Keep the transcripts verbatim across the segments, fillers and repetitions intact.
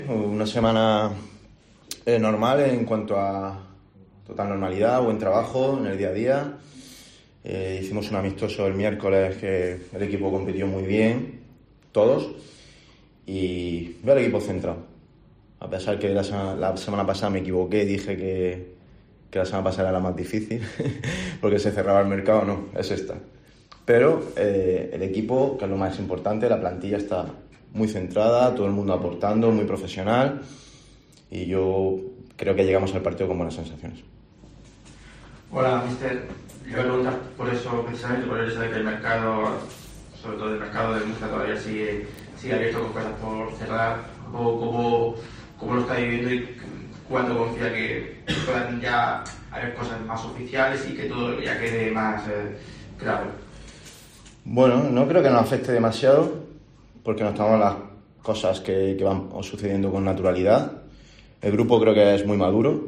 Una semana eh, normal en cuanto a total normalidad, buen trabajo en el día a día. Eh, hicimos un amistoso el miércoles que el equipo compitió muy bien, todos, y veo al equipo centrado. A pesar que la semana, la semana pasada me equivoqué, dije que, que la semana pasada era la más difícil porque se cerraba el mercado, no, es esta. Pero eh, el equipo, que es lo más importante, la plantilla está muy centrada, todo el mundo aportando, muy profesional, y yo creo que llegamos al partido con buenas sensaciones. Hola, mister. Le voy a preguntar por eso, precisamente por el hecho de que el mercado, sobre todo el mercado de música, todavía sigue, sigue abierto con cosas por cerrar. ¿Cómo, cómo lo está viviendo y cuándo confía que puedan ya haber cosas más oficiales y que todo ya quede más eh, claro? Bueno, no creo que nos afecte demasiado, porque nos tomamos las cosas que, que van sucediendo con naturalidad. El grupo creo que es muy maduro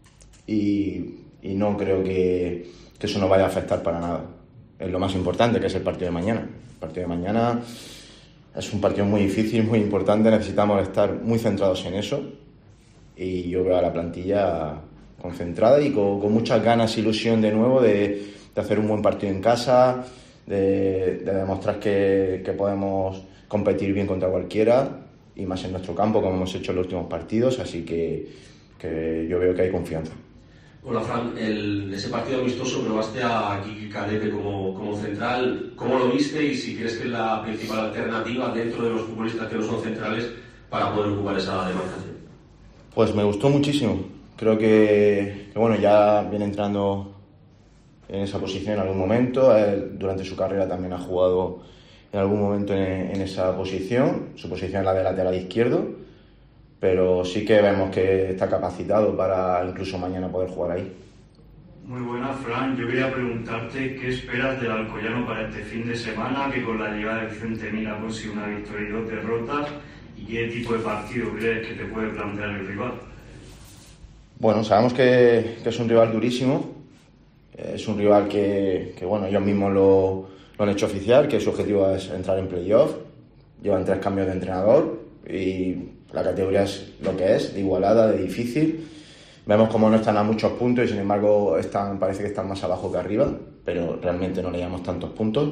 y, y no creo que, que eso nos vaya a afectar para nada. Es lo más importante, que es el partido de mañana. El partido de mañana es un partido muy difícil, muy importante, necesitamos estar muy centrados en eso, y yo veo a la plantilla concentrada y con, con muchas ganas e ilusión de nuevo de, de hacer un buen partido en casa, de, de demostrar que, que podemos competir bien contra cualquiera, y más en nuestro campo, como hemos hecho en los últimos partidos, así que, que yo veo que hay confianza. Hola, Fran, el, ese partido amistoso probaste a Kiki Calebe como, como central. ¿Cómo lo viste y si crees que es la principal alternativa dentro de los futbolistas que no son centrales para poder ocupar esa demarcación? Pues me gustó muchísimo. Creo que, que bueno, ya viene entrando en esa posición en algún momento. Él, durante su carrera también ha jugado en algún momento en, en esa posición. Su posición es la de lateral izquierdo, pero sí que vemos que está capacitado para incluso mañana poder jugar ahí. Muy buena, Fran. Yo quería preguntarte qué esperas del Alcoyano para este fin de semana, que con la llegada del Vicente Mila consigue una victoria y dos derrotas, y qué tipo de partido crees que te puede plantear el rival. Bueno, sabemos que, que es un rival durísimo, es un rival que, que bueno, ellos mismos lo, lo han hecho oficial, que su objetivo es entrar en playoff. Llevan tres cambios de entrenador y la categoría es lo que es, de igualada, de difícil. Vemos cómo no están a muchos puntos y sin embargo están, parece que están más abajo que arriba, pero realmente no le llevamos tantos puntos,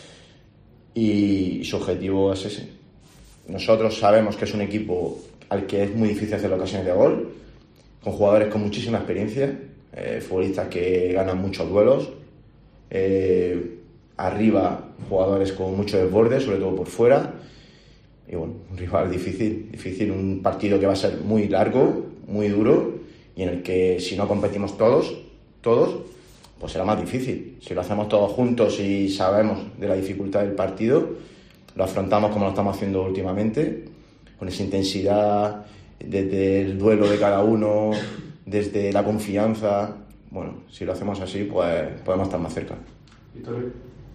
y su objetivo es ese. Nosotros sabemos que es un equipo al que es muy difícil hacer ocasiones de gol, con jugadores con muchísima experiencia, eh, futbolistas que ganan muchos duelos, eh, arriba jugadores con mucho desborde, sobre todo por fuera, y bueno, un rival difícil, difícil, un partido que va a ser muy largo, muy duro, y en el que si no competimos todos, todos, pues será más difícil. Si lo hacemos todos juntos y sabemos de la dificultad del partido, lo afrontamos como lo estamos haciendo últimamente, con esa intensidad, desde el duelo de cada uno, desde la confianza. Bueno, si lo hacemos así, pues podemos estar más cerca. Victoria.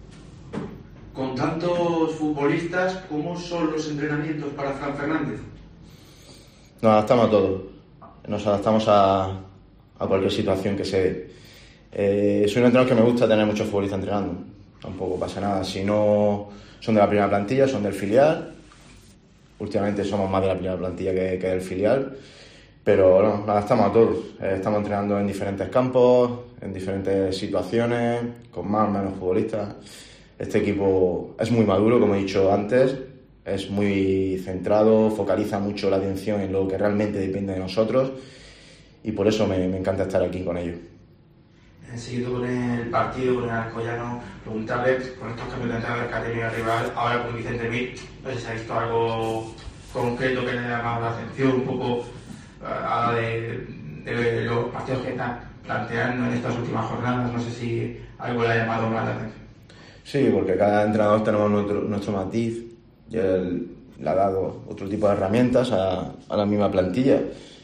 Con tantos futbolistas, ¿cómo son los entrenamientos para Fran Fernández? Nos adaptamos a todo, nos adaptamos a, a cualquier situación que se dé. Eh, soy un entrenador que me gusta tener muchos futbolistas entrenando, tampoco pasa nada. Si no son de la primera plantilla, son del filial. Últimamente somos más de la primera plantilla que, que del filial, pero no, nos adaptamos a todos. Eh, estamos entrenando en diferentes campos, en diferentes situaciones, con más o menos futbolistas. Este equipo es muy maduro, como he dicho antes, es muy centrado, focaliza mucho la atención en lo que realmente depende de nosotros, y por eso me, me encanta estar aquí con ellos. Siguiendo con el partido, con el Alcoyano, preguntarle, con estos cambios de entrenador que ha tenido el rival, ahora con Vicente Mil, no sé si ha visto algo concreto que le haya llamado la atención, un poco a la de, de los partidos que están planteando en estas últimas jornadas, no sé si algo le ha llamado más la atención. Sí, porque cada entrenador tenemos nuestro, nuestro matiz, y él le ha dado otro tipo de herramientas a, a la misma plantilla.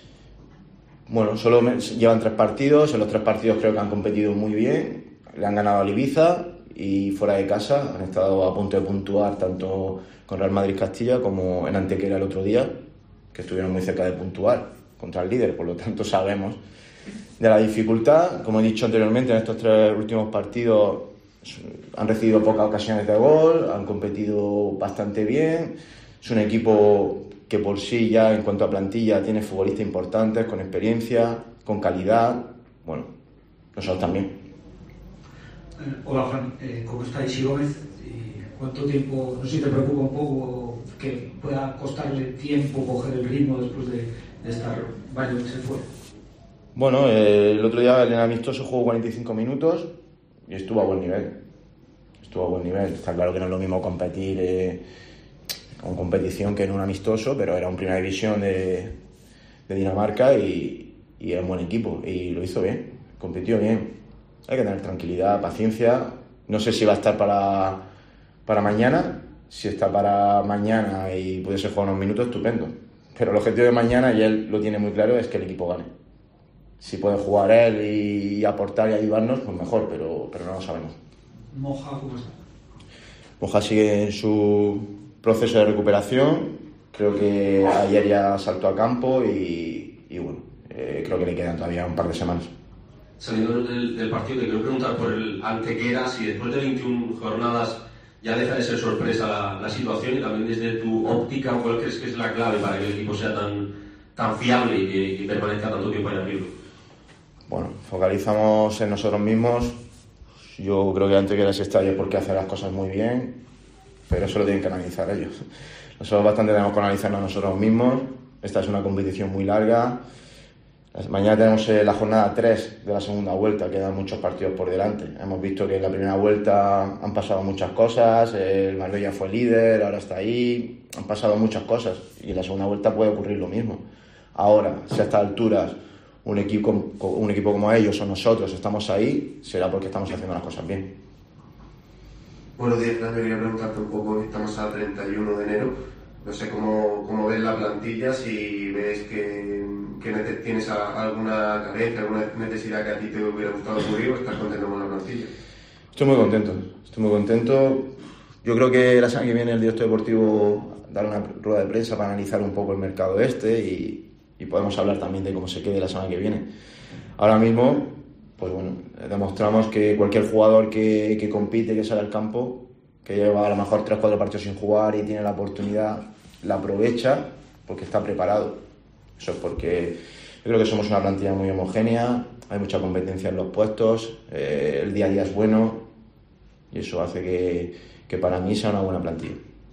Bueno, solo me, llevan tres partidos, en los tres partidos creo que han competido muy bien, le han ganado al Ibiza y fuera de casa han estado a punto de puntuar tanto con Real Madrid Castilla como en Antequera el otro día, que estuvieron muy cerca de puntuar contra el líder, por lo tanto sabemos de la dificultad. Como he dicho anteriormente, en estos tres últimos partidos han recibido pocas ocasiones de gol, han competido bastante bien, es un equipo que por sí ya en cuanto a plantilla tiene futbolistas importantes, con experiencia, con calidad. Bueno, nosotros también. Eh, hola Juan, eh, ¿cómo está Ixi Gómez? ¿Cuánto tiempo, no sé si te preocupa un poco que pueda costarle tiempo coger el ritmo después de, de estar varios meses fuera? Bueno, eh, el otro día en el amistoso jugó cuarenta y cinco minutos y estuvo a buen nivel. Estuvo a buen nivel. Está claro que no es lo mismo competir eh, con competición que en un amistoso, pero era un primera división de, de Dinamarca y, y era un buen equipo y lo hizo bien, compitió bien. Hay que tener tranquilidad, paciencia. No sé si va a estar para, para mañana. Si está para mañana y pudiese jugar unos minutos, estupendo. Pero el objetivo de mañana, y él lo tiene muy claro, es que el equipo gane. Si puede jugar él y aportar y ayudarnos, pues mejor, pero, pero no lo sabemos. Moja, ¿cómo está? Moja sigue en su proceso de recuperación. Creo que ayer ya saltó a campo y, y bueno, eh, creo que le quedan todavía un par de semanas. Saliendo del, del partido, te quiero preguntar por el Antequera, si después de veintiuna jornadas ya deja de ser sorpresa la, la situación, y también desde tu óptica, ¿cuál crees que es la clave para que el equipo sea tan, tan fiable y que, que permanezca tanto tiempo en el río? Bueno, focalizamos en nosotros mismos. Yo creo que Antequera se está ahí porque hace las cosas muy bien, pero eso lo tienen que analizar ellos. Nosotros bastante tenemos que analizarnos nosotros mismos. Esta es una competición muy larga. Mañana tenemos la jornada tres de la segunda vuelta, quedan muchos partidos por delante. Hemos visto que en la primera vuelta han pasado muchas cosas, el Marbella fue líder, ahora está ahí, han pasado muchas cosas y en la segunda vuelta puede ocurrir lo mismo. Ahora, si a estas alturas un equipo, un equipo como ellos o nosotros estamos ahí, será porque estamos haciendo las cosas bien. Buenos días, Fran. Yo quería preguntarte un poco, estamos a treinta y uno de enero. No sé cómo, cómo ves la plantilla, si ves que, que tienes alguna carencia, alguna necesidad que a ti te hubiera gustado cubrir, o estás contento con la plantilla. Estoy muy contento, estoy muy contento. Yo creo que la semana que viene el director deportivo dará una rueda de prensa para analizar un poco el mercado este y, y podemos hablar también de cómo se quede la semana que viene. Ahora mismo, pues bueno, demostramos que cualquier jugador que, que compite, que sale al campo, que lleva a lo mejor tres o cuatro partidos sin jugar y tiene la oportunidad, la aprovecha porque está preparado. Eso es porque yo creo que somos una plantilla muy homogénea, hay mucha competencia en los puestos, eh, el día a día es bueno y eso hace que, que para mí sea una buena plantilla.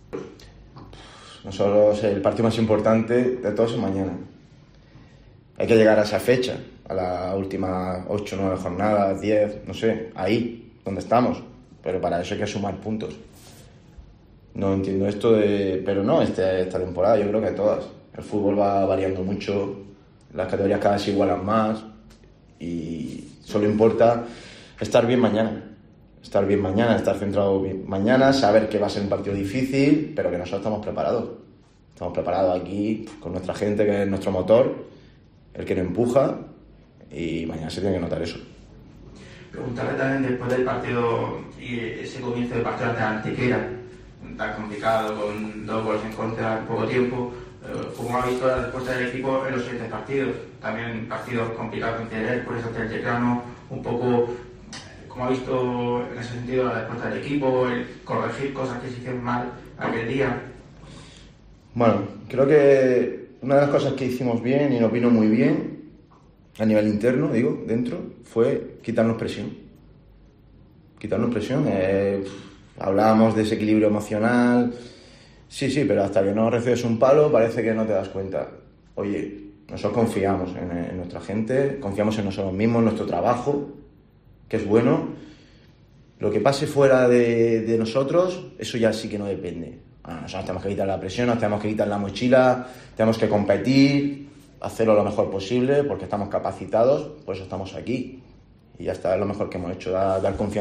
Nosotros el partido más importante de todos es mañana. Hay que llegar a esa fecha, a las últimas ocho, nueve jornadas, diez, no sé, ahí, donde estamos. Pero para eso hay que sumar puntos. No entiendo esto de... Pero no, este, esta temporada yo creo que todas. El fútbol va variando mucho, las categorías cada vez se igualan más y solo importa estar bien mañana. Estar bien mañana, estar centrado bien mañana, saber que va a ser un partido difícil, pero que nosotros estamos preparados. Estamos preparados aquí con nuestra gente, que es nuestro motor, el que nos empuja, y mañana se tiene que notar eso. Preguntarle también después del partido y ese comienzo del partido ante Antequera, tan complicado, con dos goles en contra en poco tiempo, ¿cómo ha visto la respuesta del equipo en los siguientes partidos? También partidos complicados ante el por eso ante el Teclano, un poco, ¿cómo ha visto en ese sentido la respuesta del equipo, el corregir cosas que se hicieron mal aquel día? Bueno, creo que una de las cosas que hicimos bien y nos vino muy bien a nivel interno, digo, dentro, fue quitarnos presión. Quitarnos presión. Eh, hablábamos de ese equilibrio emocional. Sí, sí, pero hasta que no recibes un palo parece que no te das cuenta. Oye, nosotros confiamos en, en nuestra gente, confiamos en nosotros mismos, en nuestro trabajo, que es bueno. Lo que pase fuera de, de nosotros, eso ya sí que no depende. Bueno, nosotros tenemos que quitar la presión, nos tenemos que quitar la mochila, tenemos que competir, hacerlo lo mejor posible porque estamos capacitados, por eso estamos aquí. Y ya está, es lo mejor que hemos hecho, dar, dar confianza.